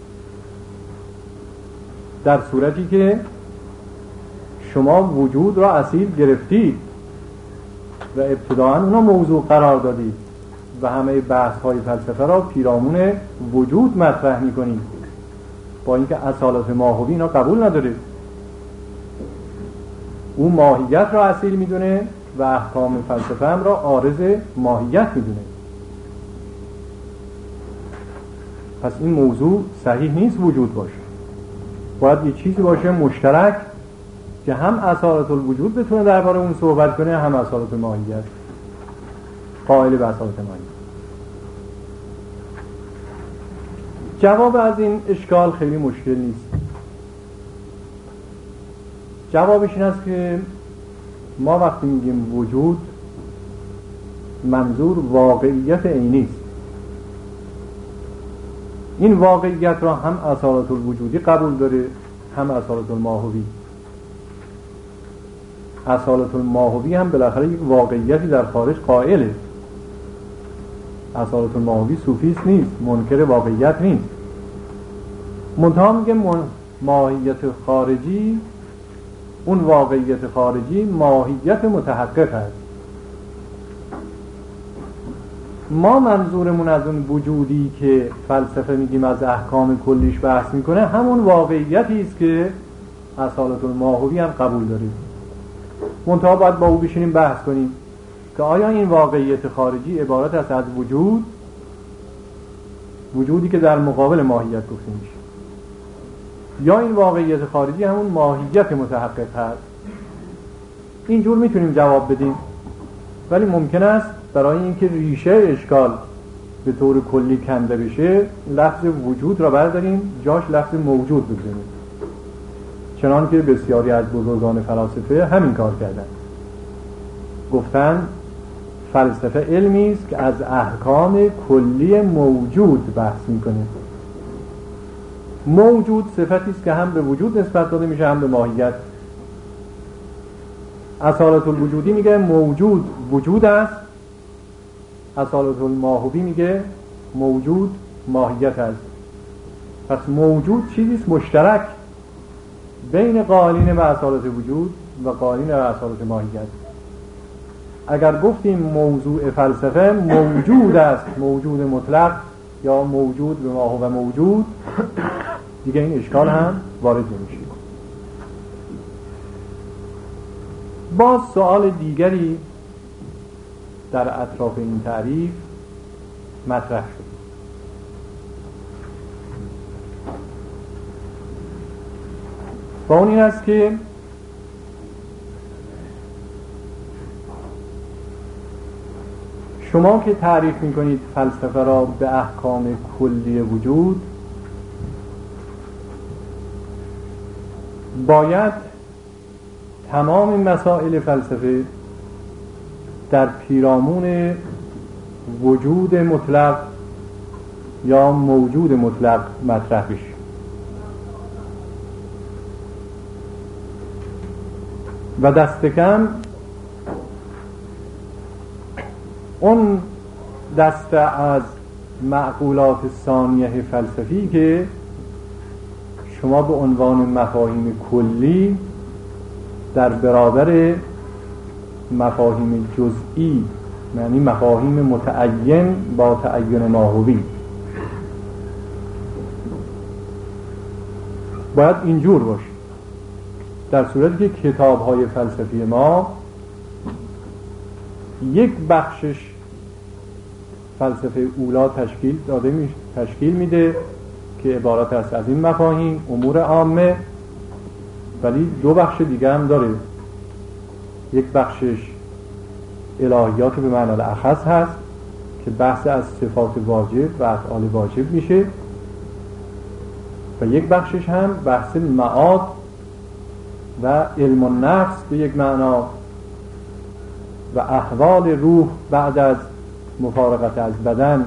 A: در صورتی که شما وجود را اصیل گرفتید و ابتداءً اونا موضوع قرار دادید و همه بحث های فلسفه را پیرامون وجود مطرح میکنید با اینکه اصالت ماهوی اینا قبول نداره. او ماهیت را اصیل میدونه و احکام فلسفه هم را عارض ماهیت میدونه. پس این موضوع صحیح نیست وجود باشه، باید یه چیزی باشه مشترک که هم اصالت الوجود بتونه درباره اون صحبت کنه، هم اصالت ماهیت، قائل به اصالت ماهیت. جواب از این اشکال خیلی مشکل نیست. جوابش این است که ما وقتی میگیم وجود، منظور واقعیت عینی است. این واقعیت را هم اصالت الوجودی قبول داره، هم اصالت الماهوی. اصالت الماهوی هم بالاخره یک واقعیتی در خارج قائله. اصالت الماهوی صوفیست نیست، منکر واقعیت نیست. منتها میگه ماهیت خارجی، اون واقعیت خارجی ماهیت متحقق است. ما منظورمون از اون وجودی که فلسفه میگیم از احکام کلیش بحث میکنه همون واقعیتی است که اصالت الماهوی هم قبول داره. منتها باید با او بشینیم بحث کنیم که آیا این واقعیت خارجی عبارت است از وجودی که در مقابل ماهیت گفته میشه، یا این واقعیت خارجی همون ماهیت متحقق هست. اینجور میتونیم جواب بدیم، ولی ممکن است برای اینکه ریشه اشکال به طور کلی کنده بشه لفظ وجود را برداریم جاش لفظ موجود بگذاریم، چنان که بسیاری از بزرگان فلاسفه همین کار کردن. گفتن فلسفه علمی است که از احکام کلی موجود بحث میکنه. موجود صفتی است که هم به وجود نسبت داده میشه هم به ماهیت. اصالت الوجودی میگه موجود وجود است، اصالت الماهوی میگه موجود ماهیت است. پس موجود چیزی است مشترک بین قائلین به اصالت وجود و قائلین به اصالت ماهیت. اگر گفتیم موضوع فلسفه موجود است، موجود مطلق یا موجود به ما هو موجود، دیگه این اشکال هم وارد نمیشه. باز سوال دیگری در اطراف این تعریف مطرح شد. و اون این است که شما که تعریف میکنید فلسفه را به احکام کلی وجود، باید تمام مسائل فلسفه در پیرامون وجود مطلق یا موجود مطلق مطرح بشه. و دست کم اون دسته از معقولات ثانیه فلسفی که شما به عنوان مفاهیم کلی در برابر مفاهیم جزئی، یعنی مفاهیم متعین با تعین ماهوی، باید اینجور باشه. در صورتی که کتاب‌های فلسفی ما یک بخشش فلسفه اولا تشکیل میده که عبارت است از این مفاهیم امور عامه، ولی دو بخش دیگه هم داره. یک بخشش الهیات به معنی الاخص هست که بحث از صفات واجب و افعال واجب میشه، و یک بخشش هم بحث معاد و علم النفس به یک معنا و احوال روح بعد از مفارقت از بدن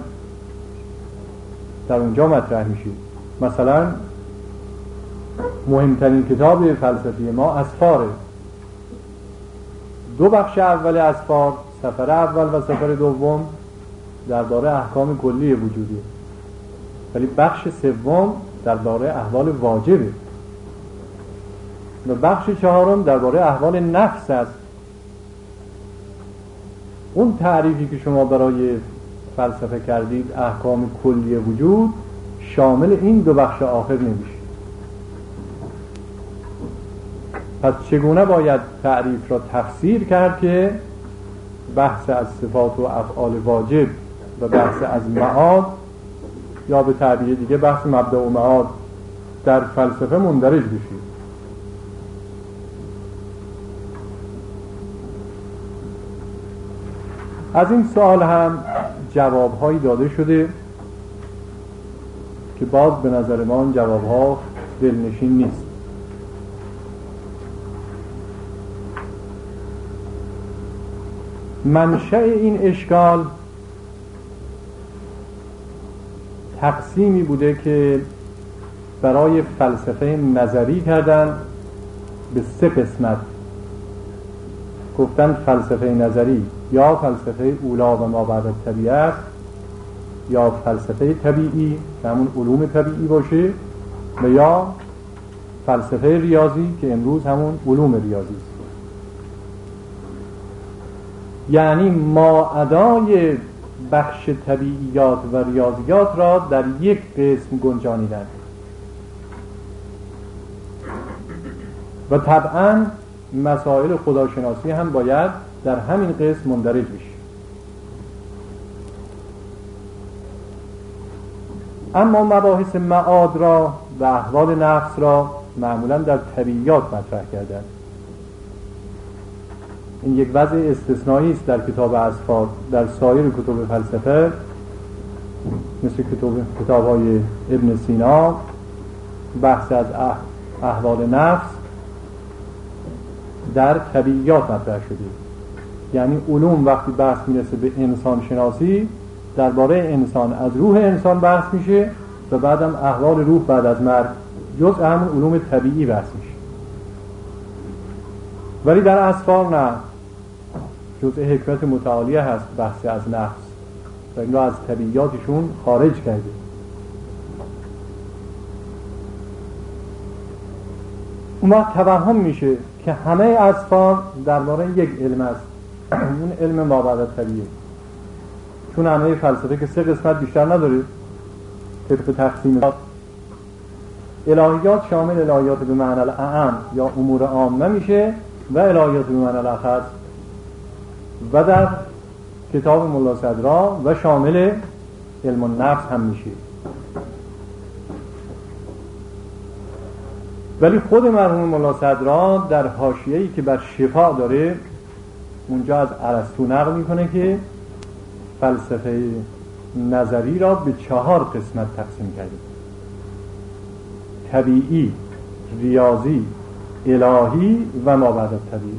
A: در اونجا مطرح میشه. مثلا مهمترین کتاب فلسفی ما اسفاره. دو بخش اول اسفار، سفر اول و سفر دوم، درباره احکام کلی وجودی، ولی بخش سوم درباره احوال واجبه و بخش چهارم درباره احوال نفس است. اون تعریفی که شما برای فلسفه کردید احکام کلی وجود شامل این دو بخش آخر نمیشه. پس چگونه باید تعریف را تفسیر کرد که بحث از صفات و افعال واجب و بحث از معاد، یا به تعبیر دیگه بحث مبدأ و معاد در فلسفه مندرج بشید. از این سوال هم جوابهایی داده شده که باز به نظر ما این جوابها دلنشین نیست. منشأ این اشکال تقسیمی بوده که برای فلسفه نظری کردن به 3 قسمت. گفتن فلسفه نظری یا فلسفه اولا و ما بعد الطبیعه است، یا فلسفه طبیعی که همون علوم طبیعی باشه، و یا فلسفه ریاضی که امروز همون علوم ریاضی است. یعنی ماعدای بخش طبیعیات و ریاضیات را در یک قسم گنجانیدن و طبعاً مسائل خداشناسی هم باید در همین قسم مندرج بشه. اما مباحث معاد را و احوال نفس را معمولاً در طبیعیات مطرح کردن. این یک وضع استثنایی است در کتاب اصفار. در سایر کتب فلسفه مثل کتاب‌های ابن سینا بحث از احوال نفس در طبیعیات مطرح شده. یعنی علوم وقتی بحث میرسه به انسان شناسی، درباره انسان از روح انسان بحث میشه و بعدم احوال روح بعد از مرگ جزء همون علوم طبیعی بحث میشه. ولی در اصفار نه، جزء حکمت متعالیه هست بحث از نفس و این را از طبیعیاتشون خارج کرده. اون وقت توهم میشه که همه اصفار درباره یک علم است، اون علم ما بعد الطبیعه. چون همه فلسفه که 3 قسمت بیشتر نداره طبق تقسیم الهیات، شامل الهیات به معنی الاعم یا امور عامه میشه و الهیات به معنی الاخص، و در کتاب ملا صدرا و شامل علم النفس هم میشه. ولی خود مرحوم ملا صدرا در حاشیه‌ای که بر شفا داره اونجا از ارسطو نقل میکنه که فلسفه نظری را به 4 قسمت تقسیم کرده: طبیعی، ریاضی، الهی و ما بعد الطبیعه.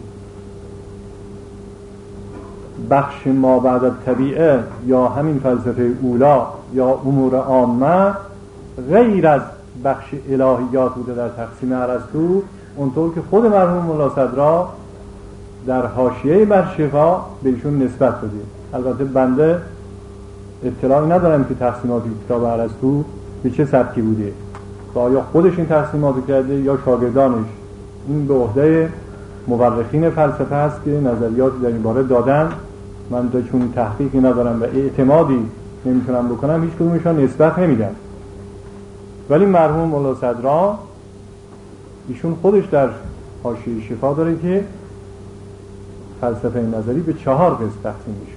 A: بخش ما بعد الطبیعه یا همین فلسفه اولا یا امور عامه غیر از بخش الهیات بوده در تقسیم ارسطو، اونطور که خود مرحوم ملا صدرا در حاشیه بر شفا بهشون نسبت داده. البته بنده اطلاعی ندارم که تقسیمات کتاب ارسطو به چه سبکی بوده و آیا خودش این تقسیماتو کرده یا شاگردانش. این به عهده مورخین فلسفه است که نظریاتی در این باره دادن. من چون تحقیقی ندارم و اعتمادی نمیتونم بکنم، هیچ کدومشان نسبت نمیدم. ولی مرحوم مولا صدرا ایشون خودش در حاشیه شفا داره که فلسفه نظری به 4 قسم تقسیم میشه.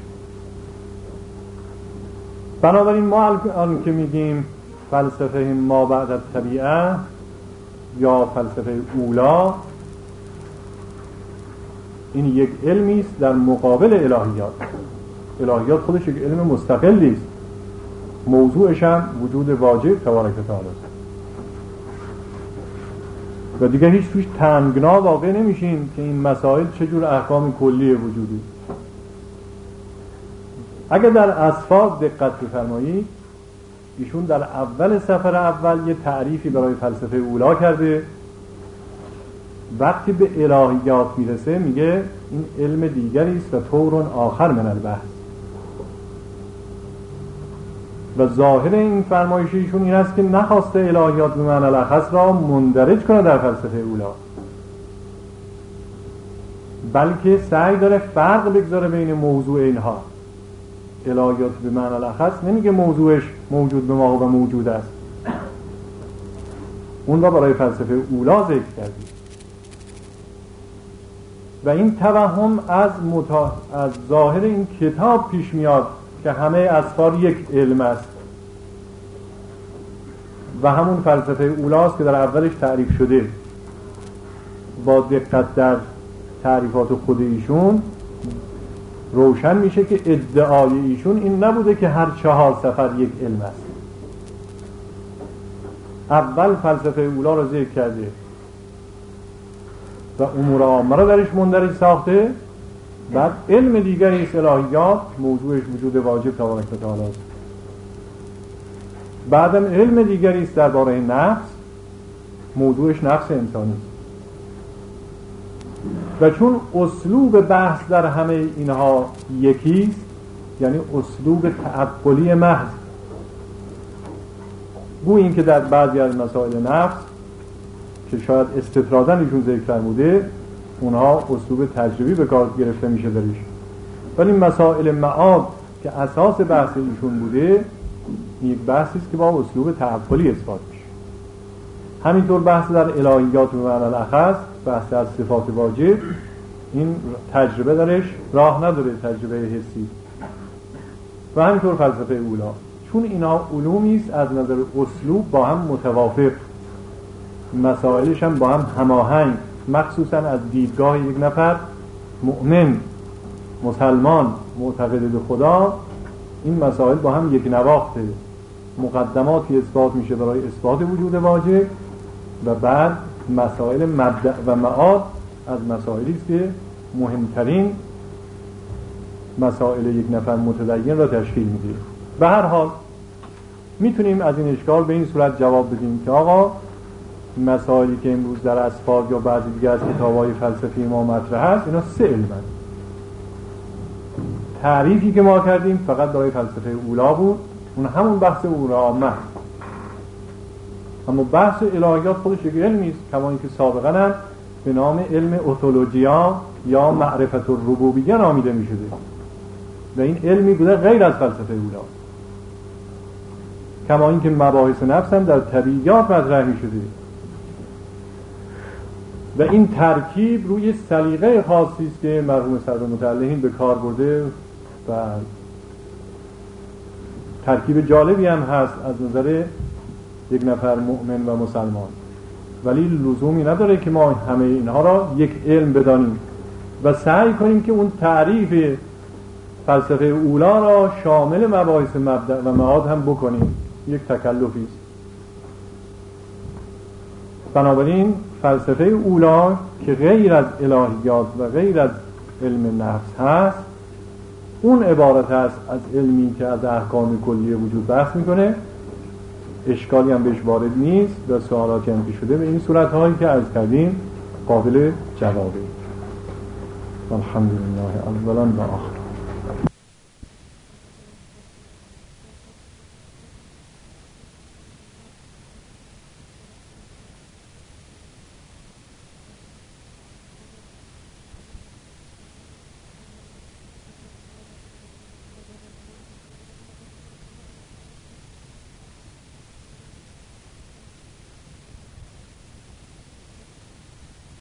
A: بنابراین ما الان که میگیم فلسفه ما بعد الطبیعه یا فلسفه اولا، این یک علمی است در مقابل الهیات. الهیات خودش یک علم مستقلی است، موضوعش هم وجود واجب تبارک و تعالی است و دیگه هیچ توش تنگنا واقع نمیشیم که این مسائل چجور احکام کلی وجودی. اگر در اصفار دقت بفرمایید، ایشون در اول سفر اول یه تعریفی برای فلسفه اولا کرده. وقتی به الهیات میرسه میگه این علم دیگری است و طور آخر من البحث. و ظاهر این فرمایش ایشون این است که نخواسته الهیات به معنی الاخص را مندرج کنه در فلسفه اولا، بلکه سعی داره فرق بگذاره بین موضوع اینها. الهیات به معنی الاخص نمیگه موضوعش موجود به ما و موجود است، اون را برای فلسفه اولا ذکر کردی. و این توهم از ظاهر این کتاب پیش میاد که همه اسفار یک علم است و همون فلسفه اولاست که در اولش تعریف شده. با دقت در تعریفات خود ایشون روشن میشه که ادعای ایشون این نبوده که هر 4 سفر یک علم است. اول فلسفه اولا رو ذکر کرده و امور عامه رو درش مندرج ساخته، بعد علم دیگری است الهیات، موضوعش وجود واجب تبارک و تعالی است. بعدم علم دیگری است درباره نفس، موضوعش نفس انسانی است. و چون اسلوب بحث در همه اینها یکیست، یعنی اسلوب تعقلی محض، گویا این که در بعضی از مسائل نفس که شاید استطرادنشون ذکر فرموده اونها اسلوب تجربی به کار گرفته میشه درش، ولی مسائل معاد که اساس بحث ایشون بوده یک بحثی است که با اسلوب تعقلی اثبات میشه. همینطور بحث در الهیات و معنی الاخص، بحث از صفات واجب، این تجربه درش راه نداره، تجربه حسی. و همینطور فلسفه اولا، چون اینا علومی است از نظر اسلوب با هم متوافق، مسائلش هم با هم هماهنگ، مخصوصا از دیدگاه یک نفر مؤمن مسلمان معتقد به خدا، این مسائل با هم یک نواخته. مقدماتی اثبات میشه برای اثبات وجود واجب و بعد مسائل مبدأ و معاد از مسائلی است که مهمترین مسائل یک نفر متدین را تشکیل میده. به هر حال میتونیم از این اشکال به این صورت جواب بدیم که آقا مسائلی که امروز در اسفار یا بعضی دیگه از کتاب‌های فلسفی ما مطرح هست، اینا 3 علم هست. تعریفی که ما کردیم فقط برای فلسفه اولا بود، اون همون بحث اولا عامه. اما بحث الهیات خودش یک علمی است، کما اینکه سابقا هم به نام علم اوتولوژیا یا معرفت الربوبیه نامیده می شده و این علمی بوده غیر از فلسفه اولا. کما اینکه مباحث نفس هم در طبیعیات مطرح می شده و این ترکیب روی سلیقه خاصی است که مرحوم صدر متعلقین به کار برده و ترکیب جالبی هم هست از نظر یک نفر مؤمن و مسلمان، ولی لزومی نداره که ما همه اینها را یک علم بدانیم و سعی کنیم که اون تعریف فلسفه اولا را شامل مباحث مبدأ و معاد هم بکنیم. یک تکلفی است. بنابراین فلسفه اولا که غیر از الهیات و غیر از علم نفس هست، اون عبارت هست از علمی که از احکام کلی وجود بحث میکنه، اشکالی هم بهش وارد نیست و سوالاتی هم که شده به این صورتهایی که عرض کردیم قابل جوابه. الحمدلله اولا و آخر.